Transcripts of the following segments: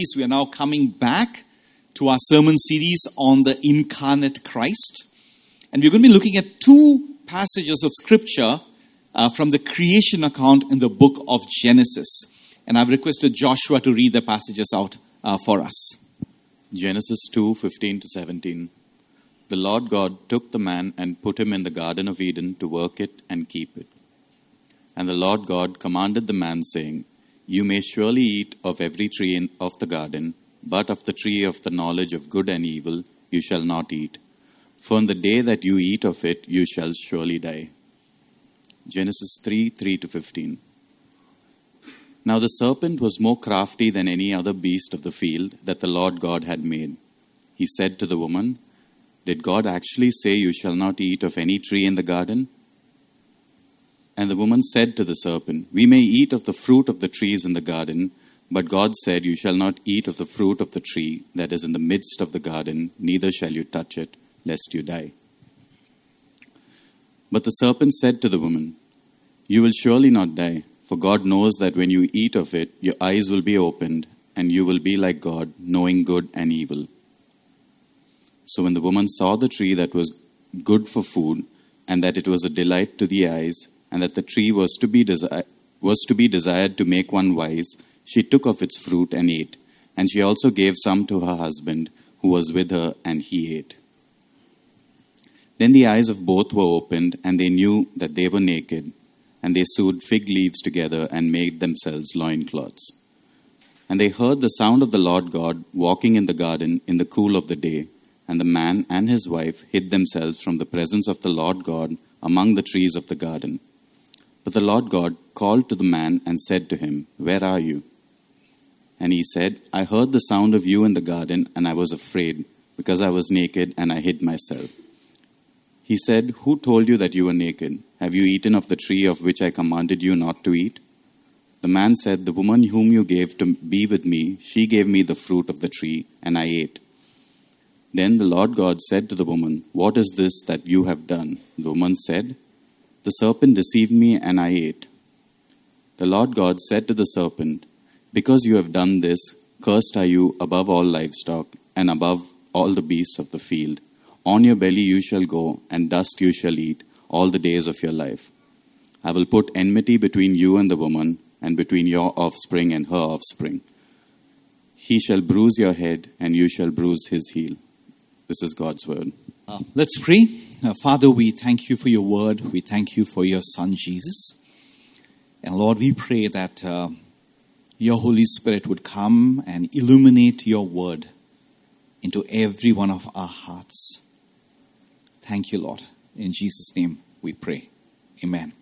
We are now coming back to our sermon series on the incarnate Christ. And we're going to be looking at two passages of scripture from the creation account in the book of Genesis. And I've requested Joshua to read the passages out for us. Genesis 2:15-17. The Lord God took the man and put him in the Garden of Eden to work it and keep it. And the Lord God commanded the man, saying, You may surely eat of every tree of the garden, but of the tree of the knowledge of good and evil you shall not eat. For in the day that you eat of it, you shall surely die. Genesis 3:3-15. Now the serpent was more crafty than any other beast of the field that the Lord God had made. He said to the woman, Did God actually say you shall not eat of any tree in the garden? And the woman said to the serpent, We may eat of the fruit of the trees in the garden, but God said, You shall not eat of the fruit of the tree that is in the midst of the garden, neither shall you touch it, lest you die. But the serpent said to the woman, You will surely not die, for God knows that when you eat of it, your eyes will be opened, and you will be like God, knowing good and evil. So when the woman saw the tree that was good for food, and that it was a delight to the eyes, and that the tree was to be desired to make one wise, she took of its fruit and ate. And she also gave some to her husband, who was with her, and he ate. Then the eyes of both were opened, and they knew that they were naked. And they sewed fig leaves together and made themselves loincloths. And they heard the sound of the Lord God walking in the garden in the cool of the day. And the man and his wife hid themselves from the presence of the Lord God among the trees of the garden. But the Lord God called to the man and said to him, Where are you? And he said, I heard the sound of you in the garden, and I was afraid, because I was naked and I hid myself. He said, Who told you that you were naked? Have you eaten of the tree of which I commanded you not to eat? The man said, The woman whom you gave to be with me, she gave me the fruit of the tree, and I ate. Then the Lord God said to the woman, What is this that you have done? The woman said, The serpent deceived me, and I ate. The Lord God said to the serpent, Because you have done this, cursed are you above all livestock, and above all the beasts of the field. On your belly you shall go, and dust you shall eat all the days of your life. I will put enmity between you and the woman, and between your offspring and her offspring. He shall bruise your head, and you shall bruise his heel. This is God's word. Let's pray. Father, we thank you for your word. We thank you for your Son, Jesus. And Lord, we pray that your Holy Spirit would come and illuminate your word into every one of our hearts. Thank you, Lord. In Jesus' name we pray. Amen.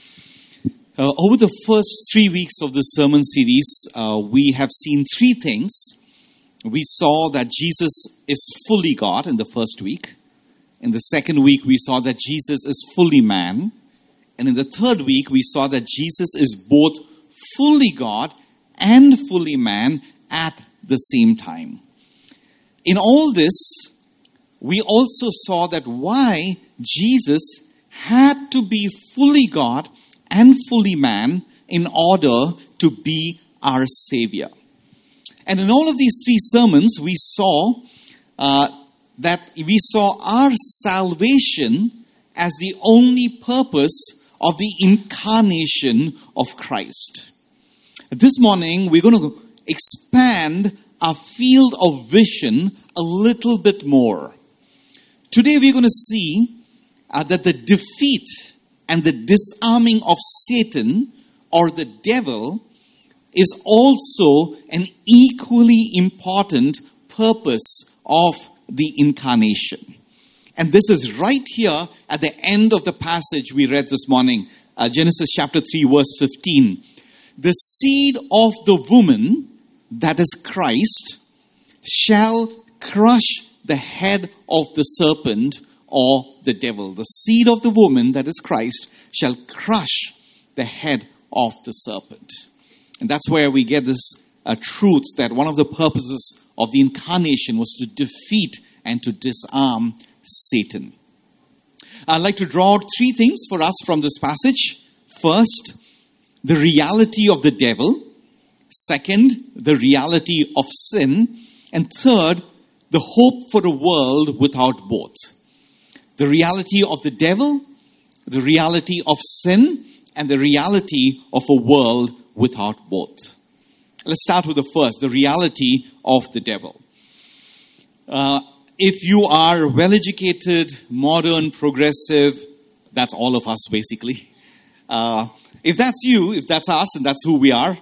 Over the first 3 weeks of the sermon series, we have seen three things. We saw that Jesus is fully God in the first week. In the second week, we saw that Jesus is fully man. And in the third week, we saw that Jesus is both fully God and fully man at the same time. In all this, we also saw that why Jesus had to be fully God and fully man in order to be our Savior. And in all of these three sermons, we saw our salvation as the only purpose of the incarnation of Christ. This morning, we're going to expand our field of vision a little bit more. Today, we're going to see that the defeat and the disarming of Satan or the devil is also an equally important purpose of the incarnation. And this is right here at the end of the passage we read this morning, Genesis chapter 3, verse 15. The seed of the woman, that is Christ, shall crush the head of the serpent or the devil. The seed of the woman, that is Christ, shall crush the head of the serpent. And that's where we get this truth that one of the purposes of the incarnation was to defeat and to disarm Satan. I'd like to draw out three things for us from this passage. First, the reality of the devil. Second, the reality of sin. And third, the hope for a world without both. The reality of the devil, the reality of sin, and the reality of a world without both. Let's start with the first, the reality of the devil. If you are well-educated, modern, progressive, that's all of us basically. If that's you, if that's us, and that's who we are,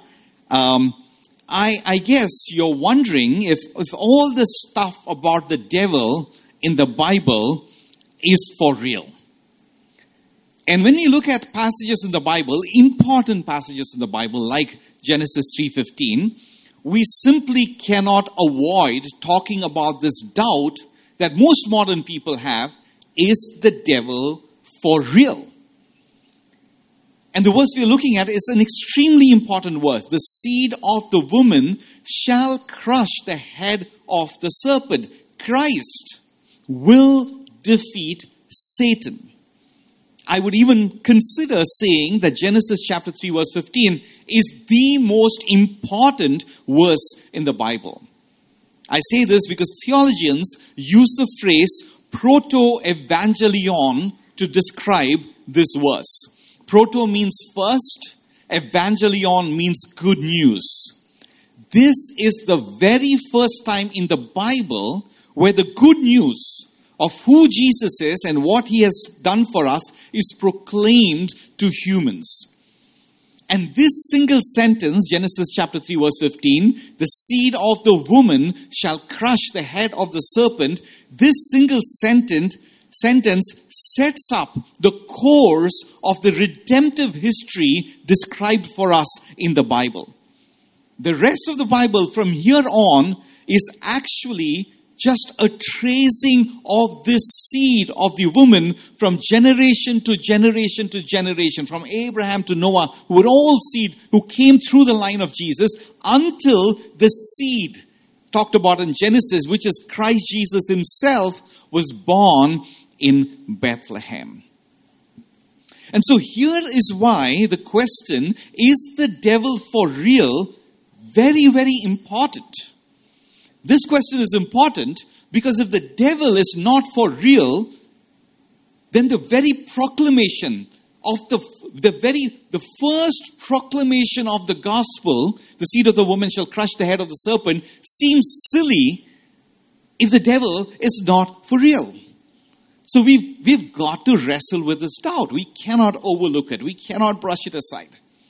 I guess you're wondering if all this stuff about the devil in the Bible is for real. And when we look at passages in the Bible, important passages in the Bible like Genesis 3:15, we simply cannot avoid talking about this doubt that most modern people have: is the devil for real? And the verse we are looking at is an extremely important verse. The seed of the woman shall crush the head of the serpent. Christ will defeat Satan. I would even consider saying that Genesis chapter 3 verse 15 is the most important verse in the Bible. I say this because theologians use the phrase proto-evangelion to describe this verse. Proto means first, evangelion means good news. This is the very first time in the Bible where the good news of who Jesus is and what he has done for us is proclaimed to humans. And this single sentence, Genesis chapter 3 verse 15, the seed of the woman shall crush the head of the serpent, this single sentence sets up the course of the redemptive history described for us in the Bible. The rest of the Bible from here on is actually just a tracing of this seed of the woman from generation to generation to generation, from Abraham to Noah, who were all seed who came through the line of Jesus, until the seed talked about in Genesis, which is Christ Jesus himself, was born in Bethlehem. And so here is why the question, is the devil for real, very, very important. This question is important because if the devil is not for real, then the very proclamation of the first proclamation of the gospel, the seed of the woman shall crush the head of the serpent, seems silly if the devil is not for real. So we've got to wrestle with this doubt. We cannot overlook it. We cannot brush it aside.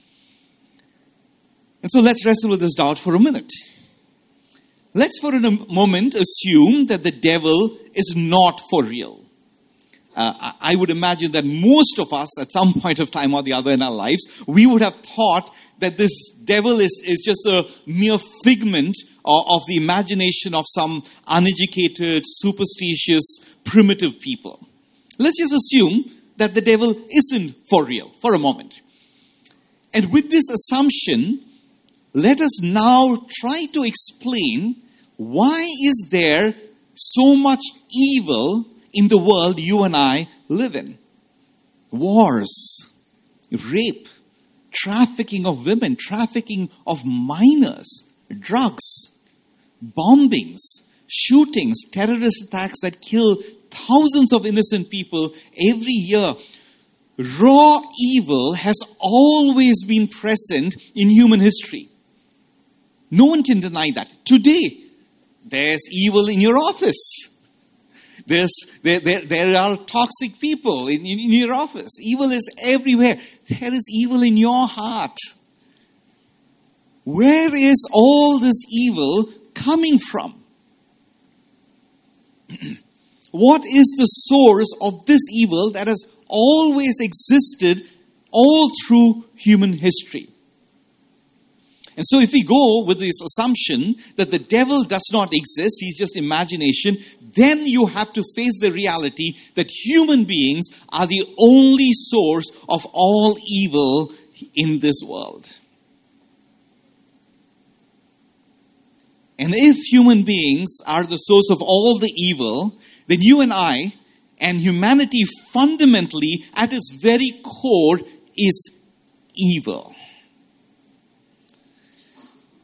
And so let's wrestle with this doubt for a minute. Let's for a moment assume that the devil is not for real. I would imagine that most of us at some point of time or the other in our lives, we would have thought that this devil is just a mere figment of the imagination of some uneducated, superstitious, primitive people. Let's just assume that the devil isn't for real for a moment. And with this assumption, let us now try to explain, why is there so much evil in the world you and I live in? Wars, rape, trafficking of women, trafficking of minors, drugs, bombings, shootings, terrorist attacks that kill thousands of innocent people every year. Raw evil has always been present in human history. No one can deny that. Today, there's evil in your office. There are toxic people in your office. Evil is everywhere. There is evil in your heart. Where is all this evil coming from? What is the source of this evil that has always existed all through human history? And so if we go with this assumption that the devil does not exist, he's just imagination, then you have to face the reality that human beings are the only source of all evil in this world. And if human beings are the source of all the evil, then you and I and humanity fundamentally at its very core is evil.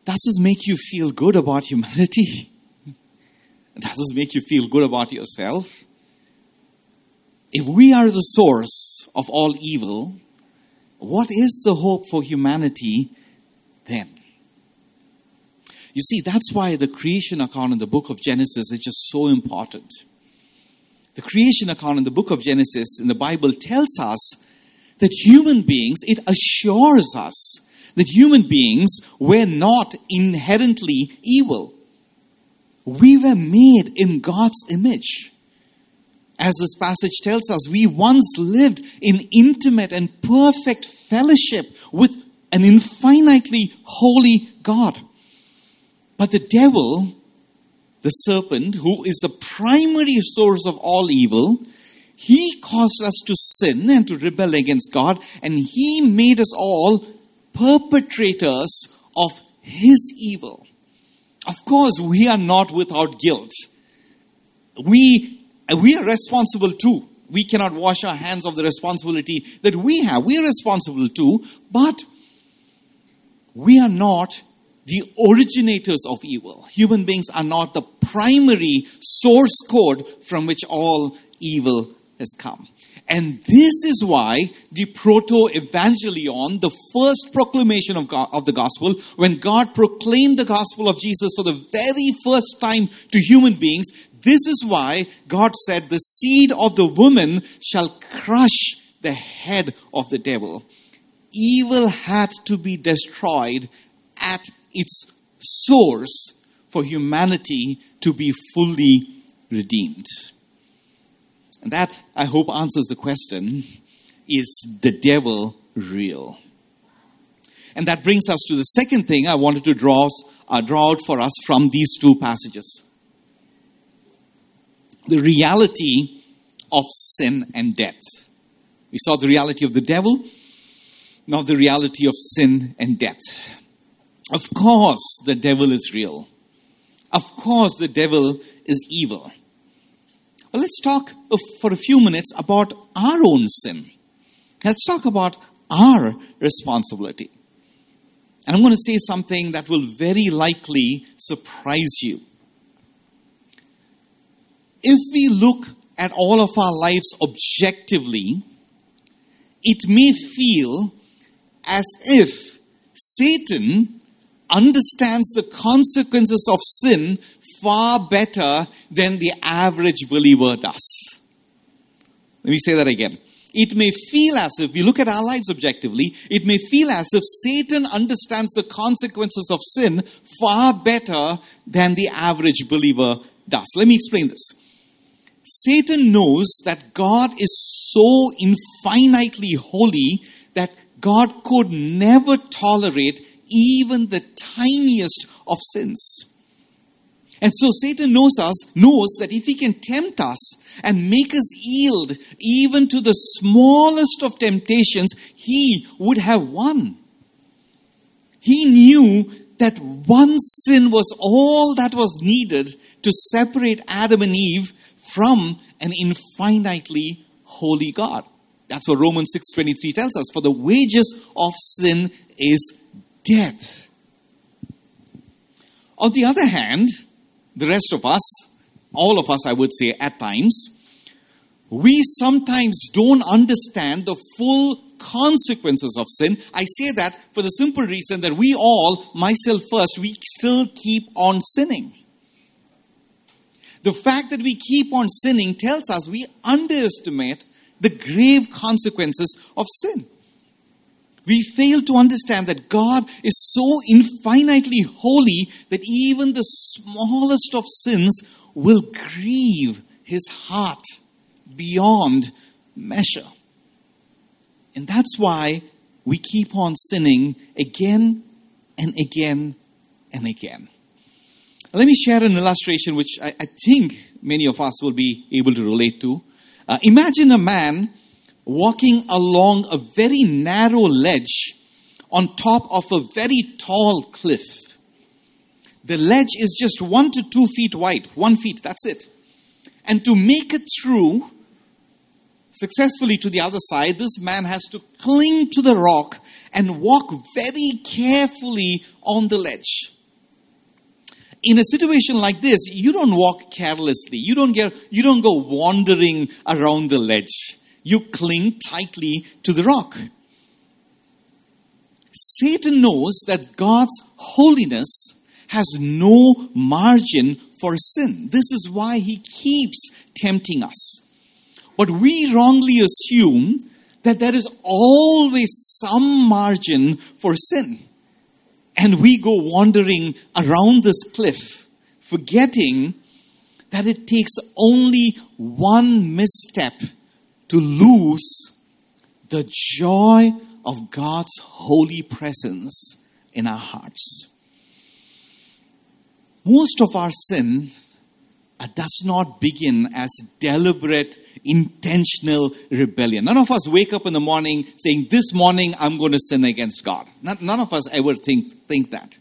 Does this make you feel good about humanity? Does this make you feel good about yourself? If we are the source of all evil, what is the hope for humanity then? You see, that's why the creation account in the book of Genesis is just so important. The creation account in the book of Genesis in the Bible tells us that human beings, it assures us that human beings were not inherently evil. We were made in God's image. As this passage tells us, we once lived in intimate and perfect fellowship with an infinitely holy God. But the devil, the serpent, who is the primary source of all evil, he caused us to sin and to rebel against God, and he made us all perpetrators of his evil. Of course, we are not without guilt. We are responsible too. We cannot wash our hands of the responsibility that we have. We are responsible too, but we are not the originators of evil. Human beings are not the primary source code from which all evil has come. And this is why the proto-evangelion, the first proclamation of the gospel, when God proclaimed the gospel of Jesus for the very first time to human beings, this is why God said, the seed of the woman shall crush the head of the devil. Evil had to be destroyed at its source for humanity to be fully redeemed. And that, I hope, answers the question, is the devil real? And that brings us to the second thing I wanted to draw out for us from these two passages. The reality of sin and death. We saw the reality of the devil, now the reality of sin and death. Of course, the devil is real. Of course, the devil is evil. Well, let's talk for a few minutes about our own sin. Let's talk about our responsibility. And I'm going to say something that will very likely surprise you. If we look at all of our lives objectively, it may feel as if Satan understands the consequences of sin far better than the average believer does. Let me say that again. It may feel as if, we look at our lives objectively, it may feel as if Satan understands the consequences of sin far better than the average believer does. Let me explain this. Satan knows that God is so infinitely holy that God could never tolerate even the tiniest of sins. And so Satan knows that if he can tempt us and make us yield even to the smallest of temptations, he would have won. He knew that one sin was all that was needed to separate Adam and Eve from an infinitely holy God. That's what Romans 6:23 tells us. For the wages of sin is death. On the other hand, the rest of us, all of us I would say at times, we sometimes don't understand the full consequences of sin. I say that for the simple reason that we all, myself first, we still keep on sinning. The fact that we keep on sinning tells us we underestimate the grave consequences of sin. We fail to understand that God is so infinitely holy that even the smallest of sins will grieve his heart beyond measure. And that's why we keep on sinning again and again and again. Let me share an illustration which I think many of us will be able to relate to. Imagine a man walking along a very narrow ledge on top of a very tall cliff. The ledge is just 1 to 2 feet wide. 1 feet, that's it. And to make it through successfully to the other side, this man has to cling to the rock and walk very carefully on the ledge. In a situation like this, you don't walk carelessly. You don't go wandering around the ledge. You cling tightly to the rock. Satan knows that God's holiness has no margin for sin. This is why he keeps tempting us. But we wrongly assume that there is always some margin for sin. And we go wandering around this cliff, forgetting that it takes only one misstep to lose the joy of God's holy presence in our hearts. Most of our sin does not begin as deliberate, intentional rebellion. None of us wake up in the morning saying, this morning I'm going to sin against God. None of us ever think that.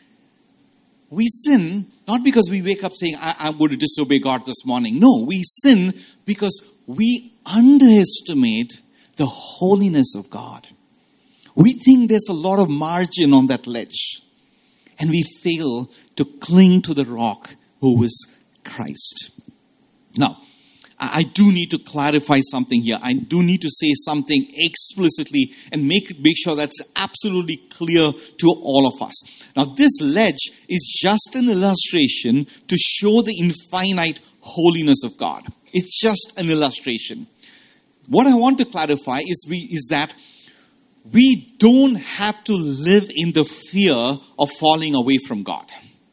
We sin not because we wake up saying, I'm going to disobey God this morning. No, we sin because we underestimate the holiness of God. We think there's a lot of margin on that ledge. And we fail to cling to the rock who is Christ. Now, I do need to clarify something here. I do need to say something explicitly and make sure that's absolutely clear to all of us. Now, this ledge is just an illustration to show the infinite holiness of God. It's just an illustration. What I want to clarify is that we don't have to live in the fear of falling away from God.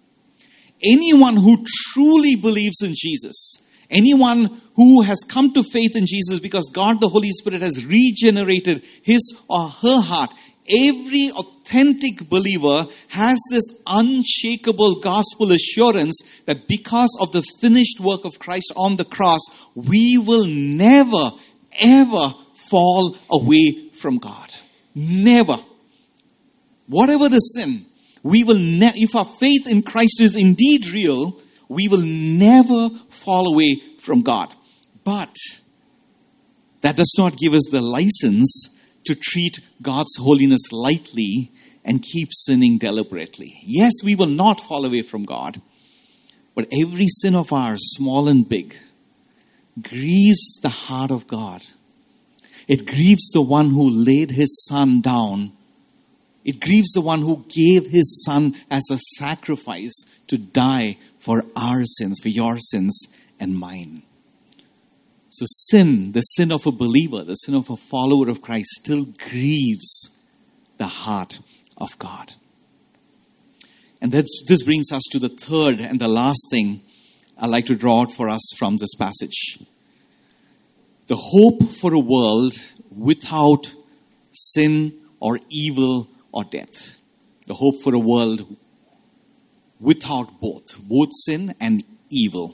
Anyone who truly believes in Jesus, anyone who has come to faith in Jesus because God the Holy Spirit has regenerated his or her heart, every authentic believer has this unshakable gospel assurance that because of the finished work of Christ on the cross, we will never, ever fall away from God. Never. Whatever the sin, we will if our faith in Christ is indeed real, we will never fall away from God. But that does not give us the license to treat God's holiness lightly and keep sinning deliberately. Yes, we will not fall away from God, but every sin of ours, small and big, grieves the heart of God. It grieves the one who laid his son down. It grieves the one who gave his son as a sacrifice to die for our sins, for your sins and mine. So sin, the sin of a believer, the sin of a follower of Christ, still grieves the heart of God. And this brings us to the third and the last thing I'd like to draw out for us from this passage. The hope for a world without sin or evil or death. The hope for a world without both sin and evil.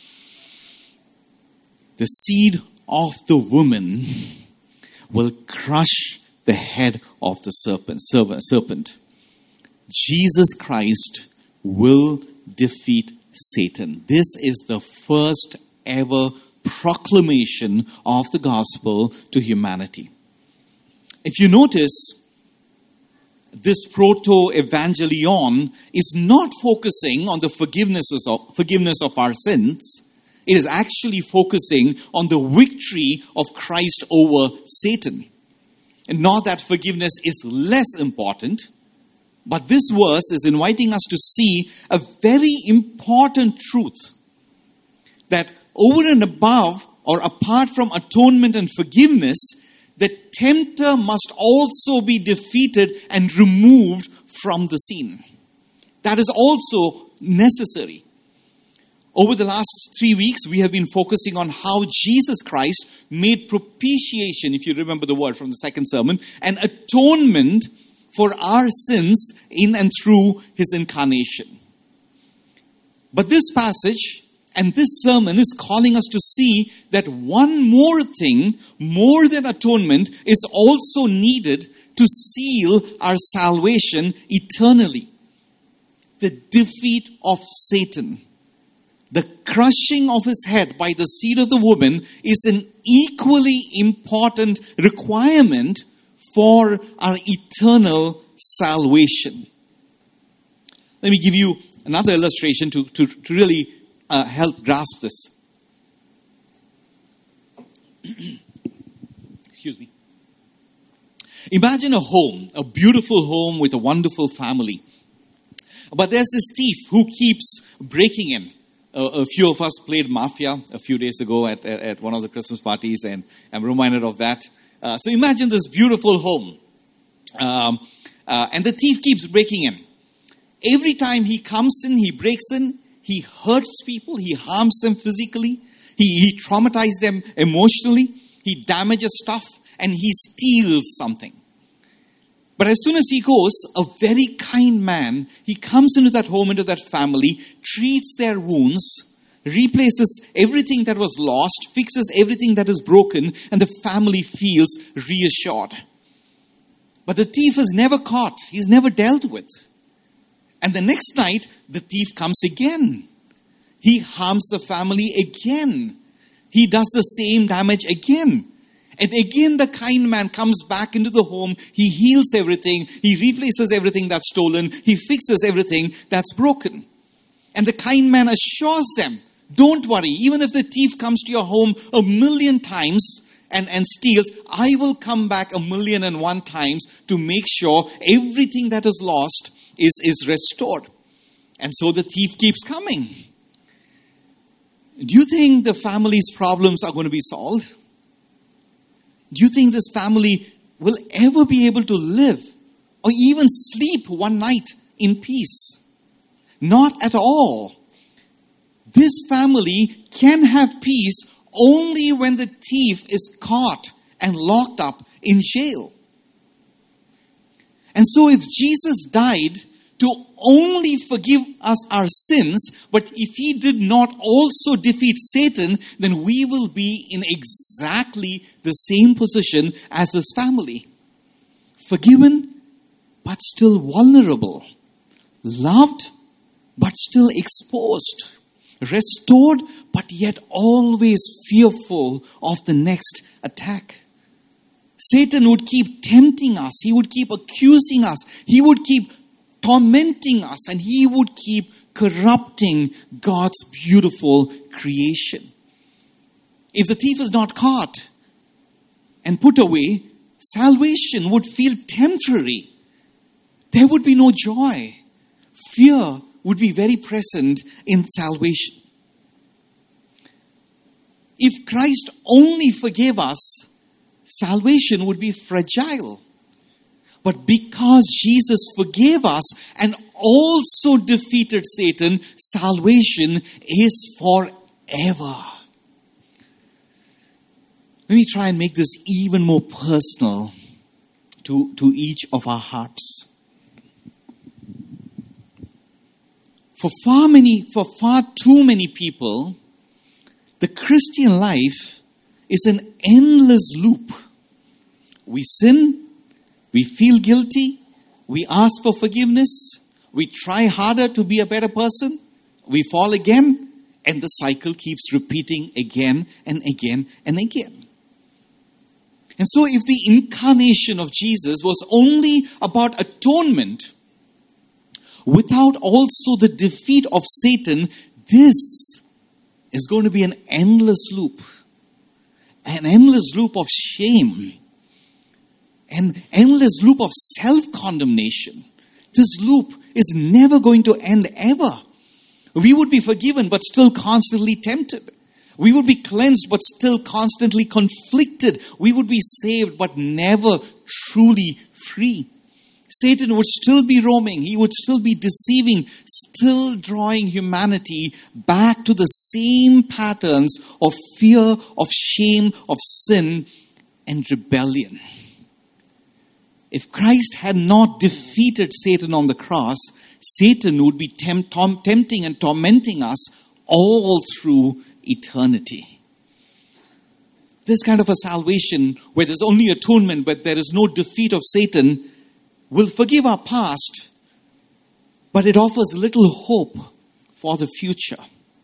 The seed of the woman will crush the head of the serpent. Jesus Christ will defeat Satan. This is the first ever proclamation of the gospel to humanity. If you notice, this proto-evangelion is not focusing on the forgiveness of our sins. It is actually focusing on the victory of Christ over Satan. And not that forgiveness is less important, but this verse is inviting us to see a very important truth, that over and above or apart from atonement and forgiveness, the tempter must also be defeated and removed from the scene. That is also necessary. Over the last 3 weeks, we have been focusing on how Jesus Christ made propitiation, if you remember the word from the second sermon, and atonement for our sins in and through his incarnation. But this passage and this sermon is calling us to see that one more thing, more than atonement, is also needed to seal our salvation eternally. The defeat of Satan. The crushing of his head by the seed of the woman is an equally important requirement for our eternal salvation. Let me give you another illustration to really help grasp this. Excuse me. Imagine a home, a beautiful home with a wonderful family. But there's this thief who keeps breaking in. A few of us played Mafia a few days ago at one of the Christmas parties, and I'm reminded of that. So imagine this beautiful home. And the thief keeps breaking in. Every time he comes in, he breaks in, he hurts people, he harms them physically, he traumatizes them emotionally, he damages stuff, and he steals something. But as soon as he goes, a very kind man, he comes into that home, into that family, treats their wounds, replaces everything that was lost, fixes everything that is broken, and the family feels reassured. But the thief is never caught. He's never dealt with. And the next night, the thief comes again. He harms the family again. He does the same damage again. And again, the kind man comes back into the home. He heals everything. He replaces everything that's stolen. He fixes everything that's broken. And the kind man assures them, don't worry, even if the thief comes to your home 1,000,000 times and steals, I will come back 1,000,001 times to make sure everything that is lost is restored. And so the thief keeps coming. Do you think the family's problems are going to be solved? Do you think this family will ever be able to live or even sleep one night in peace? Not at all. This family can have peace only when the thief is caught and locked up in jail. And so if Jesus died to only forgive us our sins, but if he did not also defeat Satan, then we will be in exactly the same position as his family. Forgiven, but still vulnerable. Loved, but still exposed. Restored, but yet always fearful of the next attack. Satan would keep tempting us. He would keep accusing us. He would keep tormenting us, and he would keep corrupting God's beautiful creation. If the thief is not caught and put away, salvation would feel temporary. There would be no joy. Fear would be very present in salvation. If Christ only forgave us, salvation would be fragile. But because Jesus forgave us and also defeated Satan, salvation is forever. Let me try and make this even more personal to each of our hearts. For far too many people, the Christian life is an endless loop. We sin, we feel guilty, we ask for forgiveness, we try harder to be a better person, we fall again, and the cycle keeps repeating again and again and again. And so if the incarnation of Jesus was only about atonement, without also the defeat of Satan, this is going to be an endless loop. An endless loop of shame. An endless loop of self-condemnation. This loop is never going to end ever. We would be forgiven but still constantly tempted. We would be cleansed but still constantly conflicted. We would be saved but never truly free. Satan would still be roaming. He would still be deceiving, still drawing humanity back to the same patterns of fear, of shame, of sin, and rebellion. If Christ had not defeated Satan on the cross, Satan would be tempting and tormenting us all through eternity. This kind of a salvation where there's only atonement but there is no defeat of Satan will forgive our past, but it offers little hope for the future.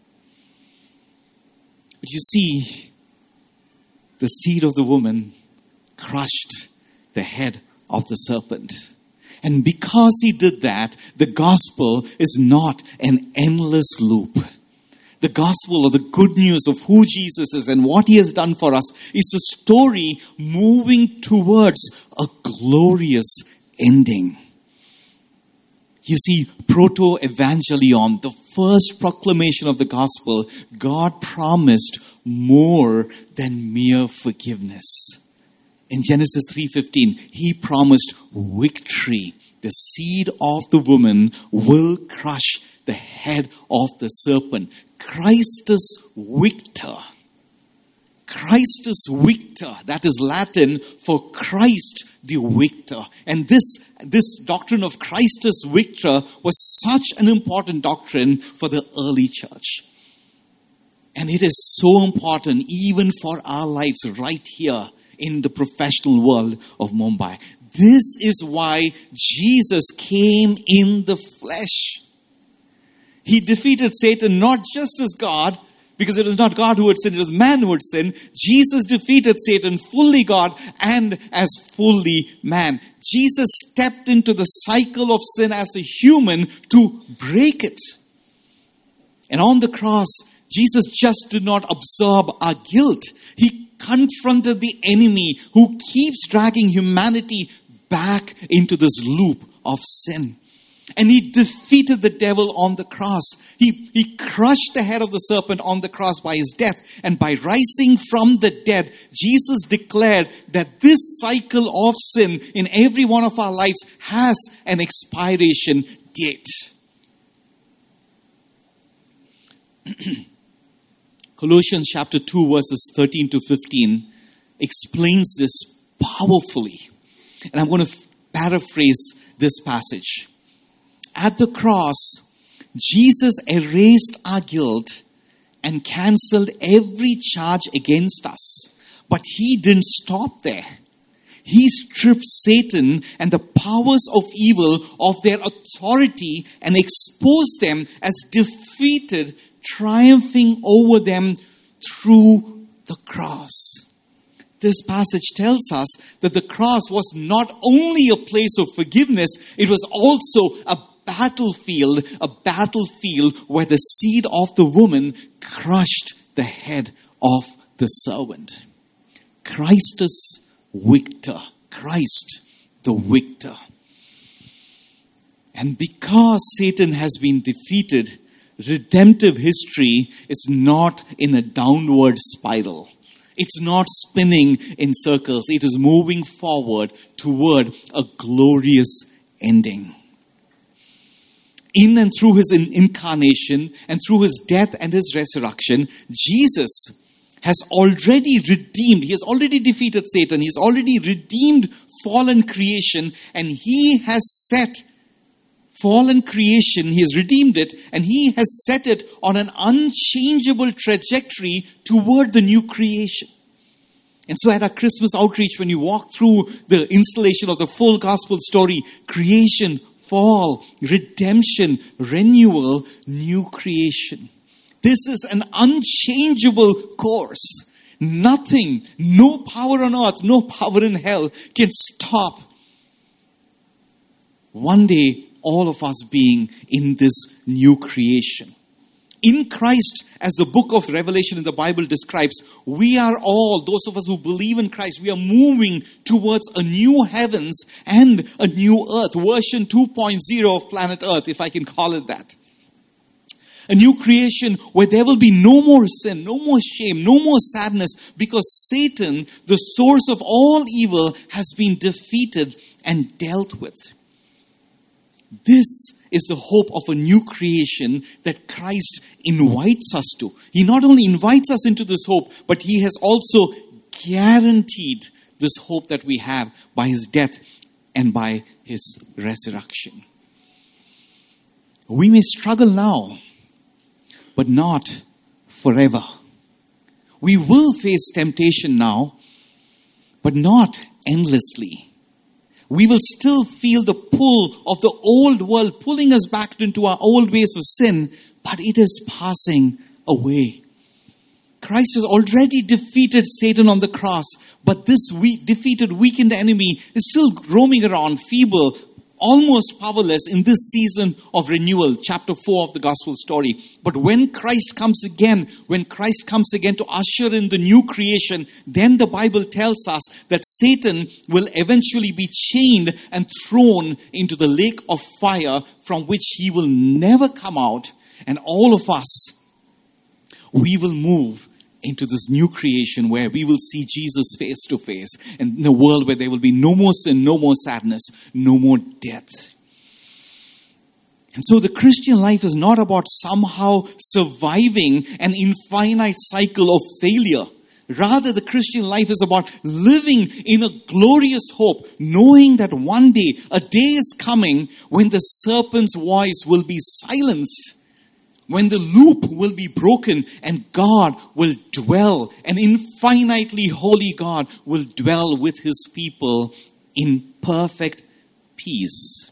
But you see, the seed of the woman crushed the head of the serpent. And because he did that, the gospel is not an endless loop. The gospel, or the good news of who Jesus is and what he has done for us, is a story moving towards a glorious ending. You see, proto-evangelion, the first proclamation of the gospel, God promised more than mere forgiveness. In Genesis 3:15, he promised victory. The seed of the woman will crush the head of the serpent. Christus victor. Christus victor. That is Latin for Christ the victor. And this doctrine of Christus victor was such an important doctrine for the early church. And it is so important even for our lives right here in the professional world of Mumbai. This is why Jesus came in the flesh. He defeated Satan not just as God, because it was not God who had sinned, it was man who had sinned. Jesus defeated Satan fully God and as fully man. Jesus stepped into the cycle of sin as a human to break it. And on the cross, Jesus just did not absorb our guilt. He confronted the enemy who keeps dragging humanity back into this loop of sin. And he defeated the devil on the cross. He crushed the head of the serpent on the cross by his death. And by rising from the dead, Jesus declared that this cycle of sin in every one of our lives has an expiration date. Colossians chapter 2 verses 13 to 15 explains this powerfully. And I'm going to paraphrase this passage. At the cross, Jesus erased our guilt and cancelled every charge against us. But he didn't stop there. He stripped Satan and the powers of evil of their authority and exposed them as defeated, triumphing over them through the cross. This passage tells us that the cross was not only a place of forgiveness, it was also a battlefield where the seed of the woman crushed the head of the serpent. Christus victor. Christ the victor. And because Satan has been defeated, redemptive history is not in a downward spiral. It's not spinning in circles. It is moving forward toward a glorious ending. In and through his incarnation and through his death and his resurrection, Jesus has already redeemed. He has already defeated Satan. He has already redeemed fallen creation, and he has set fallen creation, he has redeemed it, and he has set it on an unchangeable trajectory toward the new creation. And so at our Christmas outreach, when you walk through the installation of the full gospel story, creation, fall, redemption, renewal, new creation. This is an unchangeable course. Nothing, no power on earth, no power in hell can stop one day all of us being in this new creation. In Christ, as the book of Revelation in the Bible describes, we are all, those of us who believe in Christ, we are moving towards a new heavens and a new earth. Version 2.0 of planet Earth, if I can call it that. A new creation where there will be no more sin, no more shame, no more sadness, because Satan, the source of all evil, has been defeated and dealt with. This is the hope of a new creation that Christ invites us to. He not only invites us into this hope, but he has also guaranteed this hope that we have by his death and by his resurrection. We may struggle now, but not forever. We will face temptation now, but not endlessly. We will still feel the pull of the old world pulling us back into our old ways of sin, but it is passing away. Christ has already defeated Satan on the cross, but this defeated, weakened enemy is still roaming around, feeble, almost powerless in this season of renewal, chapter 4 of the gospel story. But when Christ comes again to usher in the new creation, then the Bible tells us that Satan will eventually be chained and thrown into the lake of fire from which he will never come out. And all of us, we will move into this new creation where we will see Jesus face to face, and in a world where there will be no more sin, no more sadness, no more death. And so the Christian life is not about somehow surviving an infinite cycle of failure. Rather, the Christian life is about living in a glorious hope, knowing that one day, a day is coming when the serpent's voice will be silenced, when the loop will be broken and God will dwell, an infinitely holy God will dwell with his people in perfect peace.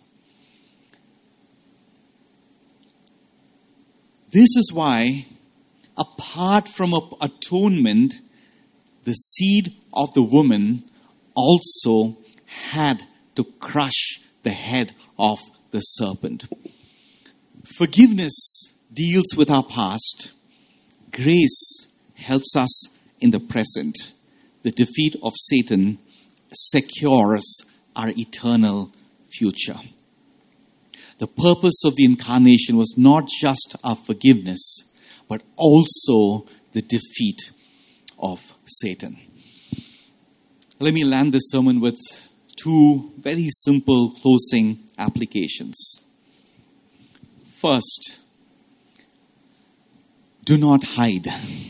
This is why, apart from atonement, the seed of the woman also had to crush the head of the serpent. Forgiveness deals with our past. Grace helps us in the present. The defeat of Satan secures our eternal future. The purpose of the incarnation was not just our forgiveness, but also the defeat of Satan. Let me land this sermon with two very simple closing applications. First, do not hide.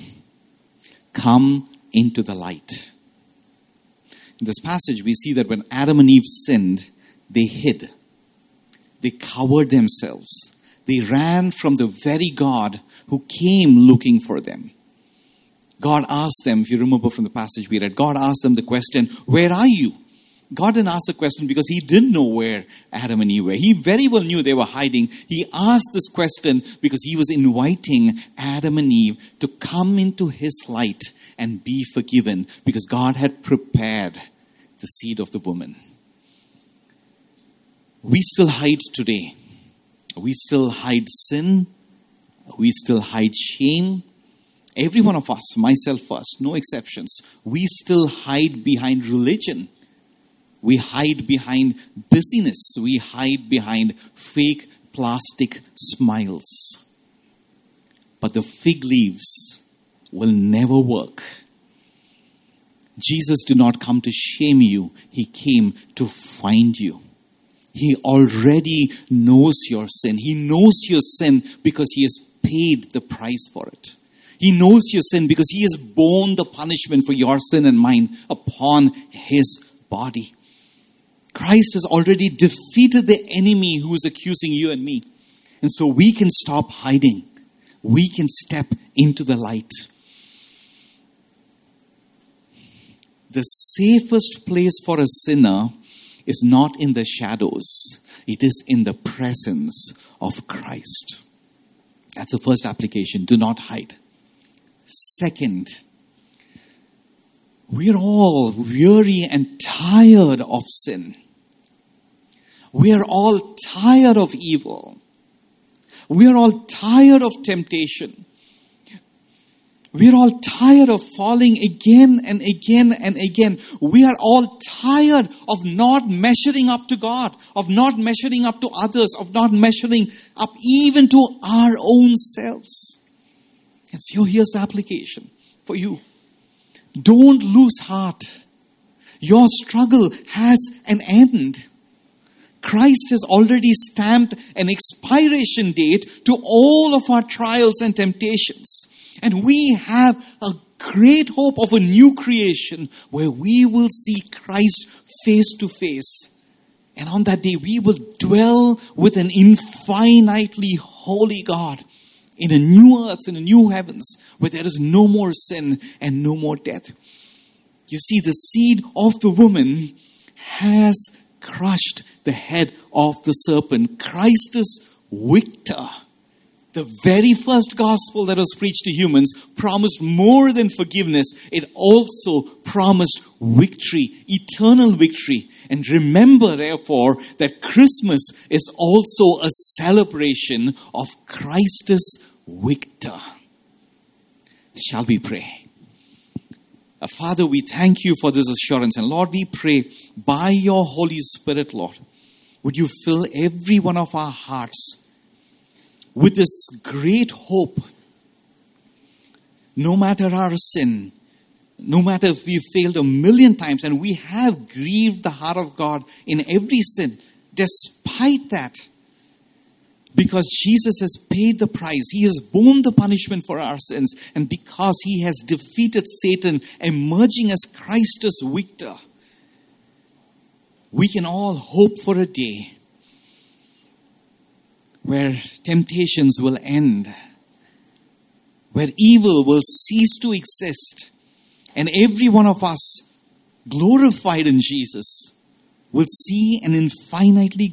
Come into the light. In this passage, we see that when Adam and Eve sinned, they hid. They covered themselves. They ran from the very God who came looking for them. God asked them, if you remember from the passage we read, God asked them the question, where are you? God didn't ask the question because he didn't know where Adam and Eve were. He very well knew they were hiding. He asked this question because he was inviting Adam and Eve to come into his light and be forgiven, because God had prepared the seed of the woman. We still hide today. We still hide sin. We still hide shame. Every one of us, myself first, no exceptions, we still hide behind religion. We hide behind busyness. We hide behind fake plastic smiles. But the fig leaves will never work. Jesus did not come to shame you. He came to find you. He already knows your sin. He knows your sin because he has paid the price for it. He knows your sin because he has borne the punishment for your sin and mine upon his body. Christ has already defeated the enemy who is accusing you and me. And so we can stop hiding. We can step into the light. The safest place for a sinner is not in the shadows. It is in the presence of Christ. That's the first application. Do not hide. Second, we're all weary and tired of sin. We are all tired of evil. We are all tired of temptation. We are all tired of falling again and again and again. We are all tired of not measuring up to God, of not measuring up to others, of not measuring up even to our own selves. And so here's the application for you. Don't lose heart. Your struggle has an end. Christ has already stamped an expiration date to all of our trials and temptations. And we have a great hope of a new creation where we will see Christ face to face. And on that day, we will dwell with an infinitely holy God in a new earth, in a new heavens, where there is no more sin and no more death. You see, the seed of the woman has crushed the head of the serpent. Christ is victor. The very first gospel that was preached to humans promised more than forgiveness. It also promised victory, eternal victory. And remember, therefore, that Christmas is also a celebration of Christus Victor. Shall we pray? Father, we thank you for this assurance. And Lord, we pray by your Holy Spirit, Lord, would you fill every one of our hearts with this great hope. No matter our sin, no matter if we failed 1,000,000 times and we have grieved the heart of God in every sin, despite that, because Jesus has paid the price, he has borne the punishment for our sins, and because he has defeated Satan, emerging as Christus Victor, we can all hope for a day where temptations will end, where evil will cease to exist, and every one of us, glorified in Jesus, will see an infinitely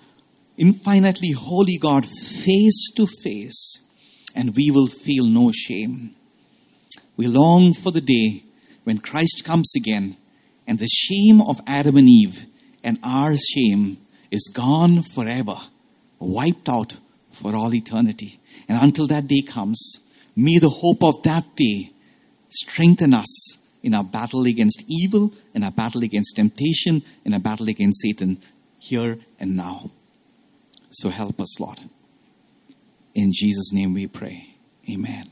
holy God face to face, and we will feel no shame. We long for the day when Christ comes again, and the shame of Adam and Eve and our shame is gone forever, wiped out for all eternity. And until that day comes, may the hope of that day strengthen us in our battle against evil, in our battle against temptation, in our battle against Satan, here and now. So help us, Lord. In Jesus' name we pray. Amen.